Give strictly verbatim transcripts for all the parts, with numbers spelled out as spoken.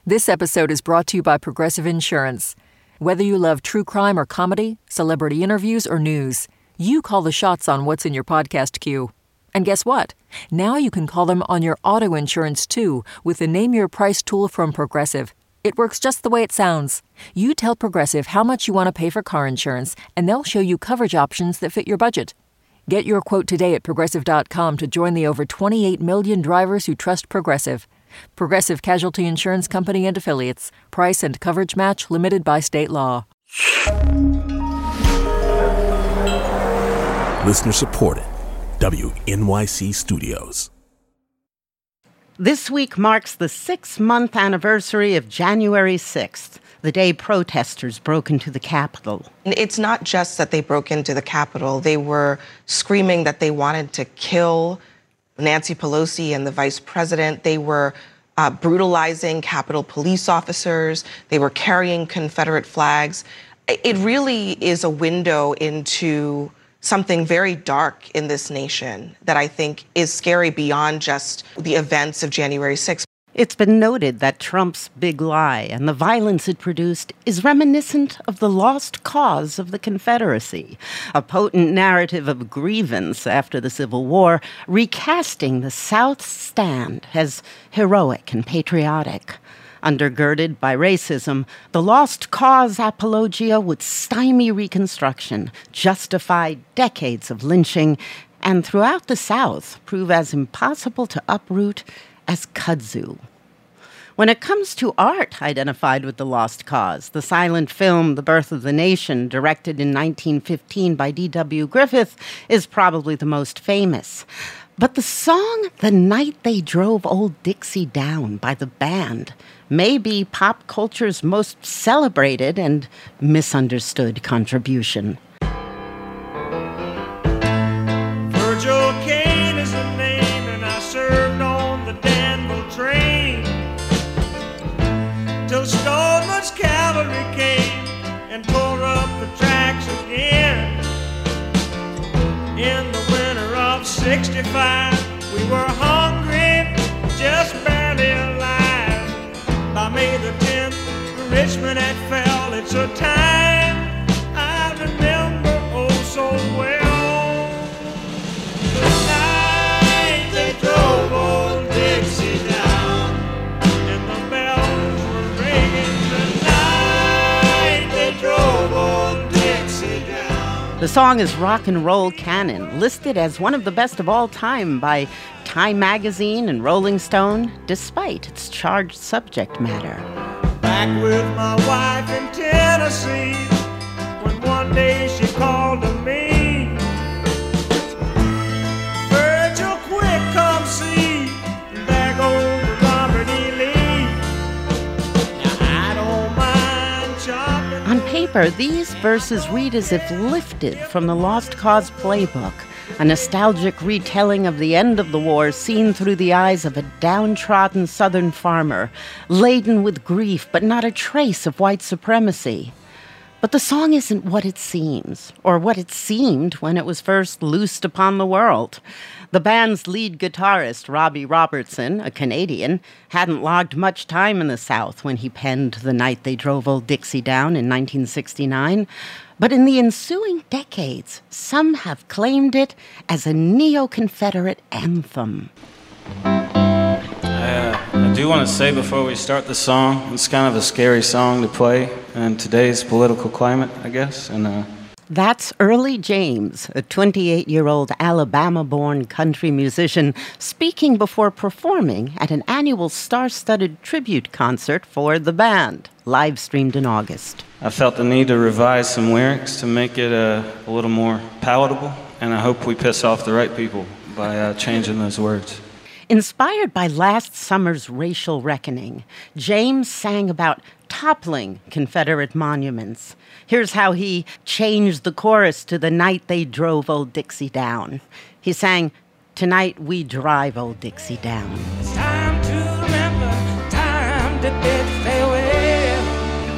This episode is brought to you by Progressive Insurance. Whether you love true crime or comedy, celebrity interviews or news, you call the shots on what's in your podcast queue. And guess what? Now you can call them on your auto insurance too with the Name Your Price tool from Progressive. It works just the way it sounds. You tell Progressive how much you want to pay for car insurance, and they'll show you coverage options that fit your budget. Get your quote today at Progressive dot com to join the over twenty-eight million drivers who trust Progressive. Progressive Casualty Insurance Company and Affiliates. Price and coverage match limited by state law. Listener supported. W N Y C Studios. This week marks the six-month anniversary of January sixth, the day protesters broke into the Capitol. It's not just that they broke into the Capitol. They were screaming that they wanted to kill Nancy Pelosi and the vice president. They were uh, brutalizing Capitol police officers. They were carrying Confederate flags. It really is a window into something very dark in this nation that I think is scary beyond just the events of January sixth. It's been noted that Trump's big lie and the violence it produced is reminiscent of the lost cause of the Confederacy, a potent narrative of grievance after the Civil War, recasting the South's stand as heroic and patriotic. Undergirded by racism, the lost cause apologia would stymie Reconstruction, justify decades of lynching, and throughout the South prove as impossible to uproot as kudzu. When it comes to art identified with the lost cause, the silent film The Birth of the Nation, directed in nineteen fifteen by D W Griffith, is probably the most famous. But the song The Night They Drove Old Dixie Down by the band may be pop culture's most celebrated and misunderstood contribution. Virgil Cain is the name, and I served on the Danville train till Stoneman's cavalry came and tore up the tracks again. In the winter of sixty-five, we were hungry, just barely alive. By May the tenth, Richmond had fell. It's a time I remember oh so well. The night they drove old Dixie down, and the bells were ringing. The night they drove old Dixie down. The song is Rock and Roll Canon, listed as one of the best of all time by Time Magazine and Rolling Stone, despite its charged subject matter. Back with my wife in Tennessee, when one day she called to me, Virgil, quick, come see, there goes Robert E. Lee. Now I don't mind chopping. On paper, these verses read as if lifted from the Lost Cause playbook, a nostalgic retelling of the end of the war seen through the eyes of a downtrodden Southern farmer, laden with grief but not a trace of white supremacy. But the song isn't what it seems, or what it seemed when it was first loosed upon the world. The band's lead guitarist, Robbie Robertson, a Canadian, hadn't logged much time in the South when he penned The Night They Drove Old Dixie Down in nineteen sixty-nine. But in the ensuing decades, some have claimed it as a neo-Confederate anthem. Uh, I do want to say before we start the song, it's kind of a scary song to play in today's political climate, I guess. And uh, That's Early James, a twenty-eight-year-old Alabama-born country musician, speaking before performing at an annual star-studded tribute concert for the band, live-streamed in August. I felt the need to revise some lyrics to make it uh, a little more palatable, and I hope we piss off the right people by uh, changing those words. Inspired by last summer's racial reckoning, James sang about toppling Confederate monuments. Here's how he changed the chorus to The Night They Drove Old Dixie Down. He sang, "Tonight we drive Old Dixie down." It's time to remember, time to bid farewell.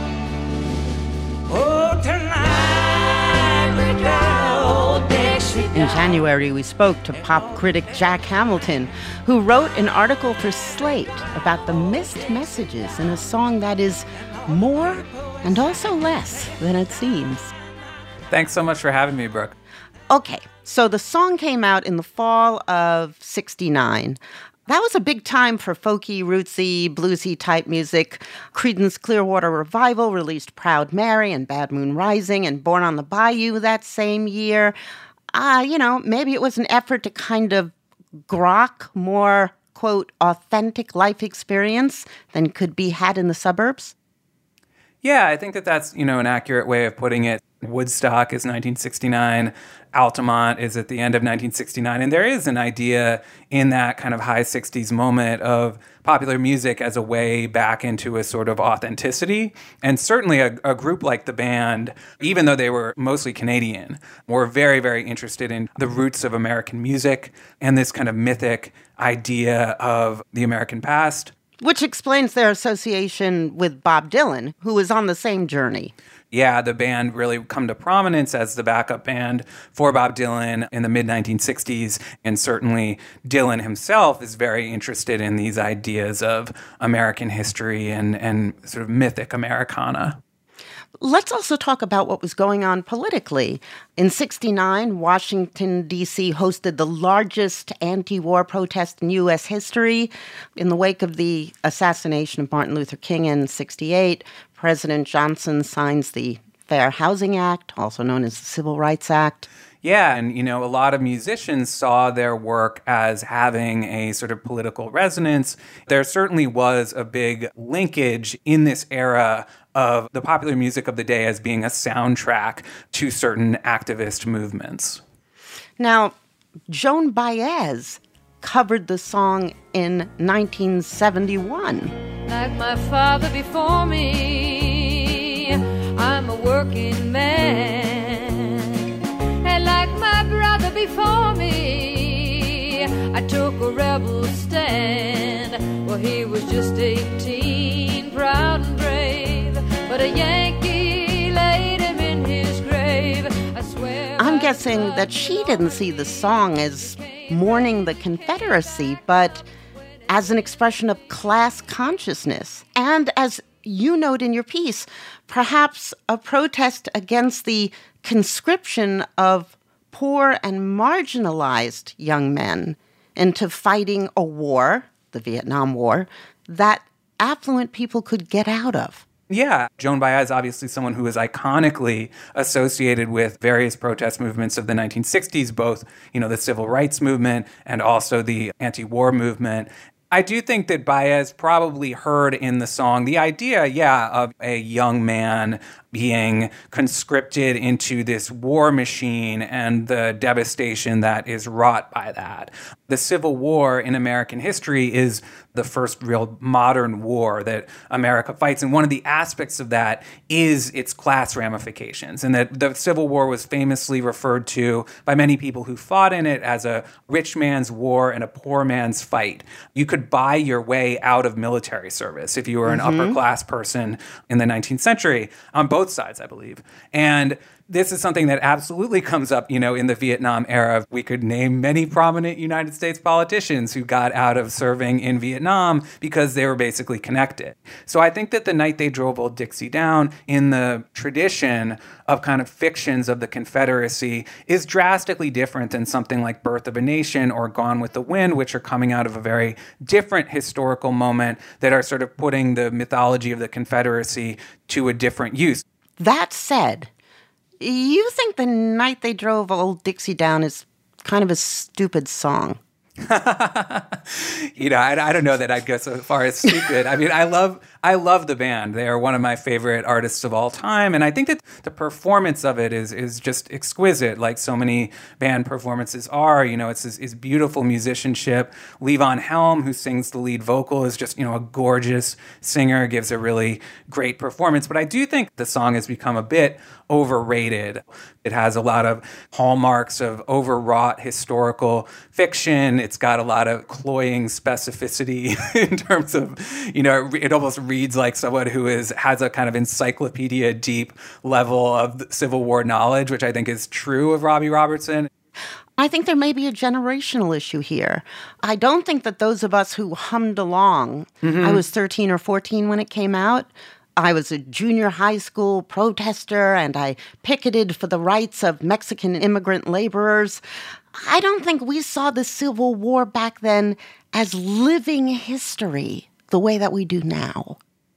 Oh, tonight we drive old Dixie down. In January, we spoke to pop critic Jack Hamilton, who wrote an article for Slate about the missed messages in a song that is more and also less than it seems. Thanks so much for having me, Brooke. Okay, so the song came out in the fall of sixty-nine. That was a big time for folky, rootsy, bluesy type music. Creedence Clearwater Revival released Proud Mary and Bad Moon Rising and Born on the Bayou that same year. Uh, you know, maybe it was an effort to kind of grok more, quote, authentic life experience than could be had in the suburbs. Yeah, I think that that's, you know, an accurate way of putting it. Woodstock is nineteen sixty-nine. Altamont is at the end of nineteen sixty-nine. And there is an idea in that kind of high sixties moment of popular music as a way back into a sort of authenticity. And certainly a, a group like the band, even though they were mostly Canadian, were very, very interested in the roots of American music and this kind of mythic idea of the American past. Which explains their association with Bob Dylan, who was on the same journey. Yeah, the band really come to prominence as the backup band for Bob Dylan in the mid nineteen sixties. And certainly Dylan himself is very interested in these ideas of American history and, and sort of mythic Americana. Let's also talk about what was going on politically. In sixty-nine, Washington, D C hosted the largest anti-war protest in U S history. In the wake of the assassination of Martin Luther King in sixty-eight, President Johnson signs the Fair Housing Act, also known as the Civil Rights Act. Yeah, and, you know, a lot of musicians saw their work as having a sort of political resonance. There certainly was a big linkage in this era of the popular music of the day as being a soundtrack to certain activist movements. Now, Joan Baez covered the song in nineteen seventy-one. Like my father before me, I'm a working man. And like my brother before me, I took a rebel stand. Well, he was just eighteen, proud and brave, but a Yankee laid him in his grave. I swear. I'm guessing that she didn't see the song as mourning the Confederacy, but as an expression of class consciousness. And as you note in your piece, perhaps a protest against the conscription of poor and marginalized young men into fighting a war, the Vietnam War, that affluent people could get out of. Yeah, Joan Baez, obviously someone who is iconically associated with various protest movements of the nineteen sixties, both, you know, the civil rights movement and also the anti-war movement. I do think that Baez probably heard in the song the idea, yeah, of a young man being conscripted into this war machine and the devastation that is wrought by that. The Civil War in American history is the first real modern war that America fights. And one of the aspects of that is its class ramifications. And that the Civil War was famously referred to by many people who fought in it as a rich man's war and a poor man's fight. You could buy your way out of military service if you were an mm-hmm. upper class person in the nineteenth century, on both sides, I believe. And this is something that absolutely comes up, you know, in the Vietnam era. We could name many prominent United States politicians who got out of serving in Vietnam because they were basically connected. So I think that The Night They Drove Old Dixie Down, in the tradition of kind of fictions of the Confederacy, is drastically different than something like Birth of a Nation or Gone with the Wind, which are coming out of a very different historical moment that are sort of putting the mythology of the Confederacy to a different use. That said, you think The Night They Drove Old Dixie Down is kind of a stupid song. you know, I, I don't know that I'd go so far as stupid. I mean, I love I love the band. They are one of my favorite artists of all time. And I think that the performance of it is is just exquisite, like so many band performances are. You know, it's this is beautiful musicianship. Levon Helm, who sings the lead vocal, is just, you know, a gorgeous singer, gives a really great performance. But I do think the song has become a bit overrated. It has a lot of hallmarks of overwrought historical fiction. It's got a lot of cloying specificity in terms of, you know, it almost reads like someone who is has a kind of encyclopedia deep level of Civil War knowledge, which I think is true of Robbie Robertson. I think there may be a generational issue here. I don't think that those of us who hummed along, mm-hmm. I was thirteen or fourteen when it came out. I was a junior high school protester, and I picketed for the rights of Mexican immigrant laborers. I don't think we saw the Civil War back then as living history the way that we do now.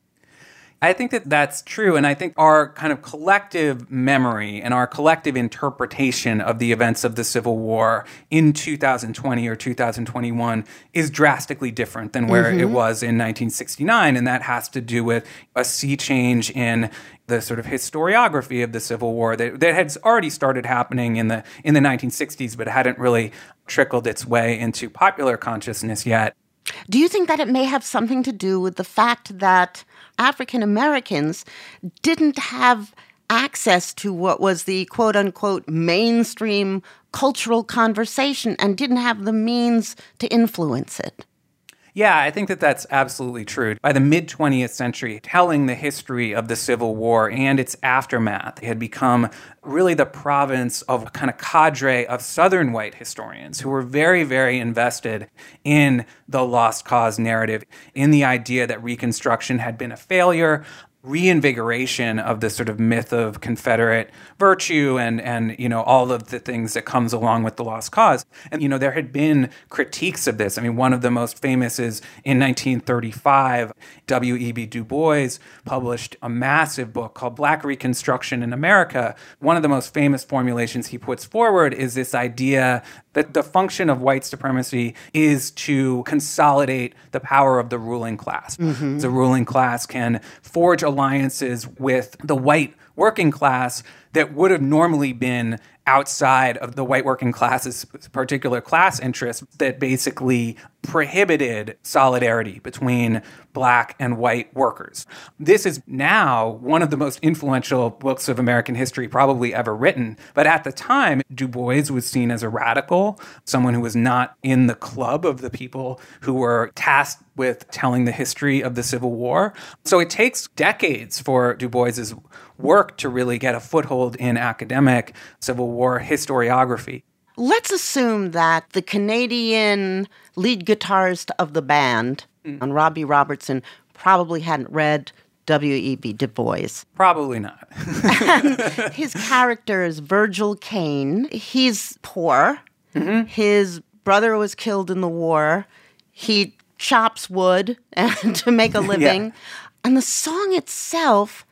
I think that that's true, and I think our kind of collective memory and our collective interpretation of the events of the Civil War in two thousand twenty or two thousand twenty-one is drastically different than where mm-hmm. it was in nineteen sixty-nine, and that has to do with a sea change in the sort of historiography of the Civil War that, that had already started happening in the in the nineteen sixties, but hadn't really trickled its way into popular consciousness yet. Do you think that it may have something to do with the fact that African Americans didn't have access to what was the quote-unquote mainstream cultural conversation and didn't have the means to influence it? Yeah, I think that that's absolutely true. By the mid-twentieth century, telling the history of the Civil War and its aftermath had become really the province of a kind of cadre of Southern white historians who were very, very invested in the lost cause narrative, in the idea that Reconstruction had been a failure, reinvigoration of this sort of myth of Confederate virtue and, and, you know, all of the things that comes along with the lost cause. And, you know, there had been critiques of this. I mean, one of the most famous is in nineteen thirty-five, W E B Du Bois published a massive book called Black Reconstruction in America. One of the most famous formulations he puts forward is this idea that the function of white supremacy is to consolidate the power of the ruling class. Mm-hmm. The ruling class can forge alliances with the white working class that would have normally been outside of the white working class's particular class interests that basically prohibited solidarity between black and white workers. This is now one of the most influential books of American history probably ever written. But at the time, Du Bois was seen as a radical, someone who was not in the club of the people who were tasked with telling the history of the Civil War. So it takes decades for Du Bois's work to really get a foothold in academic Civil War historiography. Let's assume that the Canadian lead guitarist of the band, mm. and Robbie Robertson, probably hadn't read W E B Du Bois. Probably not. And his character is Virgil Caine. He's poor. Mm-hmm. His brother was killed in the war. He chops wood and to make a living. Yeah. And the song itself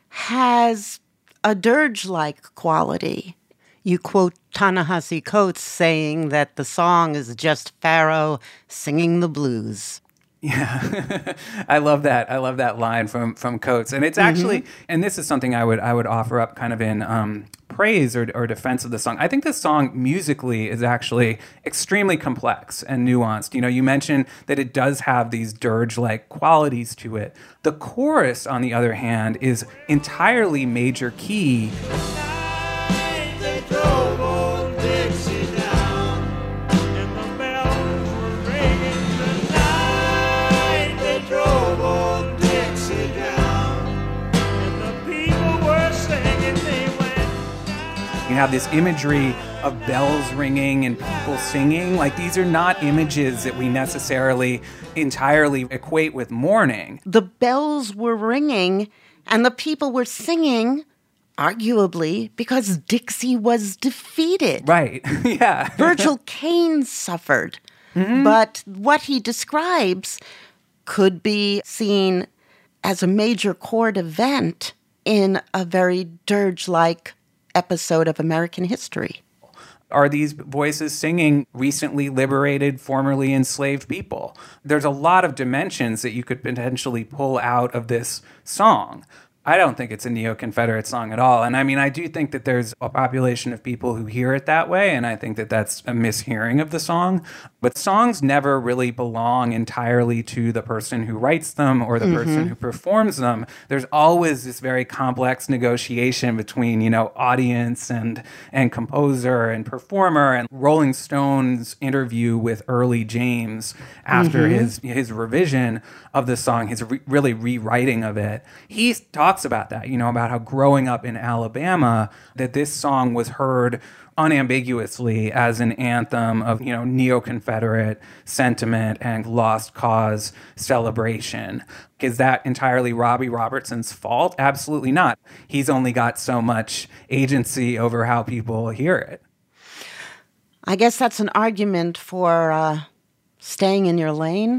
has a dirge-like quality. You quote Ta-Nehisi Coates saying that the song is just Pharaoh singing the blues. Yeah, I love that. I love that line from from Coates, and it's actually, mm-hmm. and this is something I would I would offer up kind of in um, praise or, or defense of the song. I think this song musically is actually extremely complex and nuanced. You know, you mentioned that it does have these dirge-like qualities to it. The chorus, on the other hand, is entirely major key. You have this imagery of bells ringing and people singing. Like, these are not images that we necessarily entirely equate with mourning. The bells were ringing and the people were singing, arguably, because Dixie was defeated. Right, yeah. Virgil Caine suffered. Mm-hmm. But what he describes could be seen as a major chord event in a very dirge-like episode of American history. Are these voices singing recently liberated, formerly enslaved people? There's a lot of dimensions that you could potentially pull out of this song. I don't think it's a neo-Confederate song at all. And I mean, I do think that there's a population of people who hear it that way, and I think that that's a mishearing of the song. But songs never really belong entirely to the person who writes them or the mm-hmm. person who performs them. There's always this very complex negotiation between, you know, audience and and composer and performer. And Rolling Stone's interview with Early James after mm-hmm. his his revision of the song, his re- really rewriting of it, he talks talks about that, you know, about how growing up in Alabama, that this song was heard unambiguously as an anthem of, you know, neo-Confederate sentiment and lost cause celebration. Is that entirely Robbie Robertson's fault? Absolutely not. He's only got so much agency over how people hear it. I guess that's an argument for uh, staying in your lane.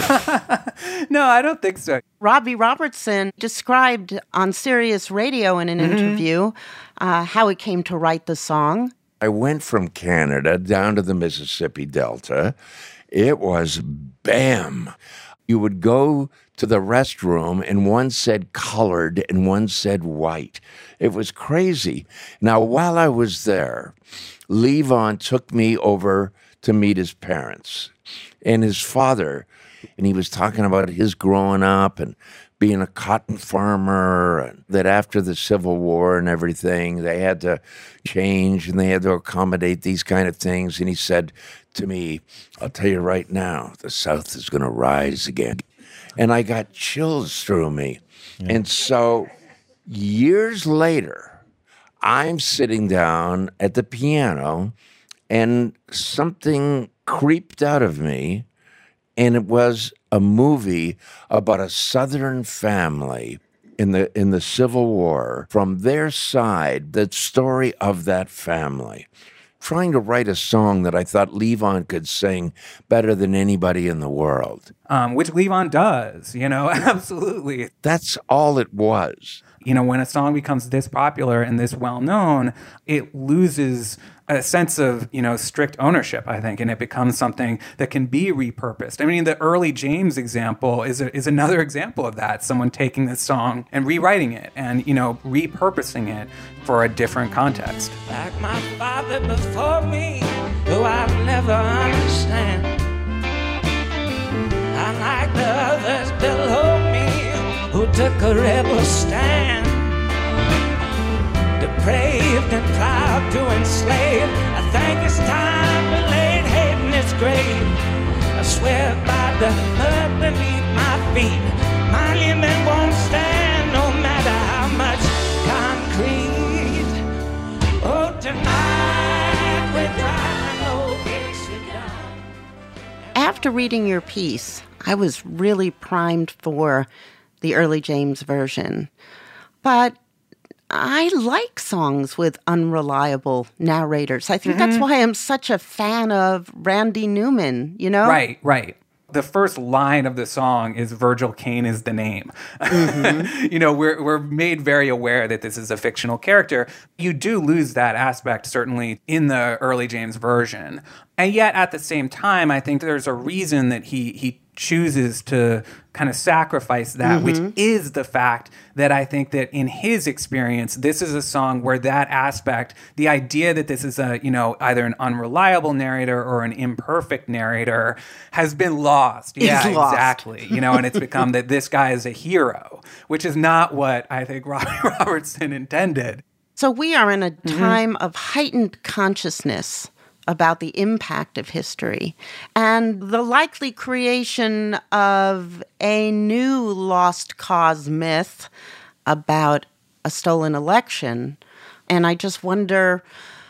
No, I don't think so. Robbie Robertson described on Sirius Radio in an mm-hmm. interview uh, how he came to write the song. I went from Canada down to the Mississippi Delta. It was bam. You would go to the restroom and one said colored and one said white. It was crazy. Now, while I was there, Levon took me over to meet his parents and his father, and he was talking about his growing up and being a cotton farmer, and that after the Civil War and everything, they had to change and they had to accommodate these kind of things. And he said to me, I'll tell you right now, the South is going to rise again. And I got chills through me. Yeah. And so years later, I'm sitting down at the piano and something creeped out of me, and it was a movie about a Southern family in the in the Civil War. From their side, the story of that family. Trying to write a song that I thought Levon could sing better than anybody in the world. Um, which Levon does, you know, absolutely. That's all it was. You know, when a song becomes this popular and this well-known, it loses a sense of, you know, strict ownership, I think, and it becomes something that can be repurposed. I mean, the early James example is a, is another example of that. Someone taking this song and rewriting it and, you know, repurposing it for a different context. Like my father before me, who I'll never understand. Unlike the others below me, who took a rebel stand. Depraved and proud to enslave, I think it's time to lay hate in its grave. I swear by the mud beneath my feet, monument won't stand no matter how much concrete. Oh, tonight we're driving old Dixie down. After reading your piece, I was really primed for the early James version. But I like songs with unreliable narrators. I think mm-hmm. that's why I'm such a fan of Randy Newman, you know? Right, right. The first line of the song is Virgil Caine is the name. Mm-hmm. You know, we're we're made very aware that this is a fictional character. You do lose that aspect, certainly, in the early James version. And yet, at the same time, I think there's a reason that he he chooses to kind of sacrifice that, mm-hmm. which is the fact that I think that in his experience, this is a song where that aspect, the idea that this is a, you know, either an unreliable narrator or an imperfect narrator has been lost. He's yeah, lost. Exactly. You know, and it's become that this guy is a hero, which is not what I think Robbie Robertson intended. So we are in a time mm-hmm. of heightened consciousness about the impact of history and the likely creation of a new lost cause myth about a stolen election. And I just wonder,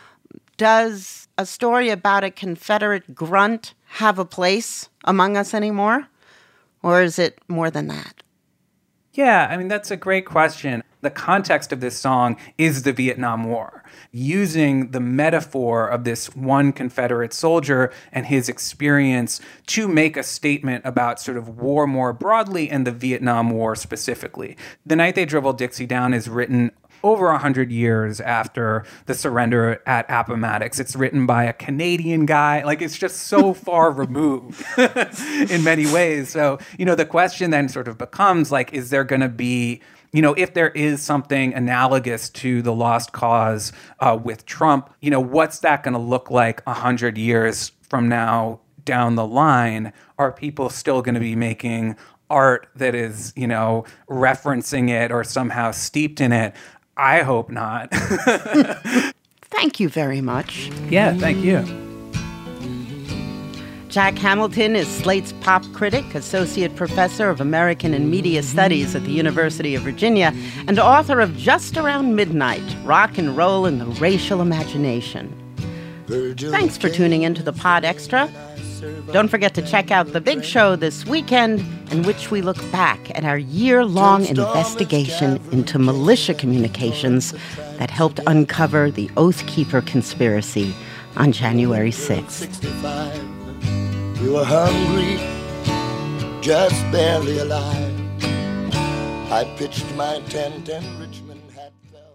does a story about a Confederate grunt have a place among us anymore? Or is it more than that? Yeah, I mean, that's a great question. The context of this song is the Vietnam War, using the metaphor of this one Confederate soldier and his experience to make a statement about sort of war more broadly and the Vietnam War specifically. The Night They Dribbled Dixie Down is written over one hundred years after the surrender at Appomattox. It's written by a Canadian guy. Like, it's just so far removed in many ways. So, you know, the question then sort of becomes, like, is there going to be, you know, if there is something analogous to the Lost Cause uh, with Trump, you know, what's that going to look like one hundred years from now down the line? Are people still going to be making art that is, you know, referencing it or somehow steeped in it? I hope not. Thank you very much. Yeah, thank you. Jack Hamilton is Slate's pop critic, associate professor of American and Media Studies at the University of Virginia, and author of Just Around Midnight, Rock and Roll and the Racial Imagination. Thanks for tuning in to the Pod Extra. Don't forget to check out The Big Show this weekend, in which we look back at our year-long investigation into militia communications that helped uncover the Oath Keeper conspiracy on January sixth. We were hungry, just barely alive. I pitched my tent and Richmond had fell.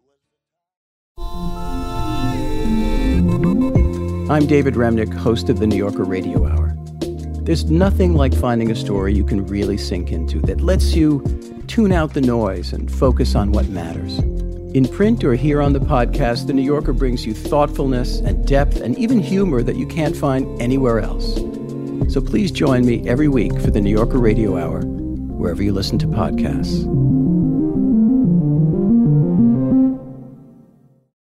I'm David Remnick, host of the New Yorker Radio Hour. There's nothing like finding a story you can really sink into that lets you tune out the noise and focus on what matters. In print or here on the podcast, The New Yorker brings you thoughtfulness and depth and even humor that you can't find anywhere else. So please join me every week for The New Yorker Radio Hour, wherever you listen to podcasts.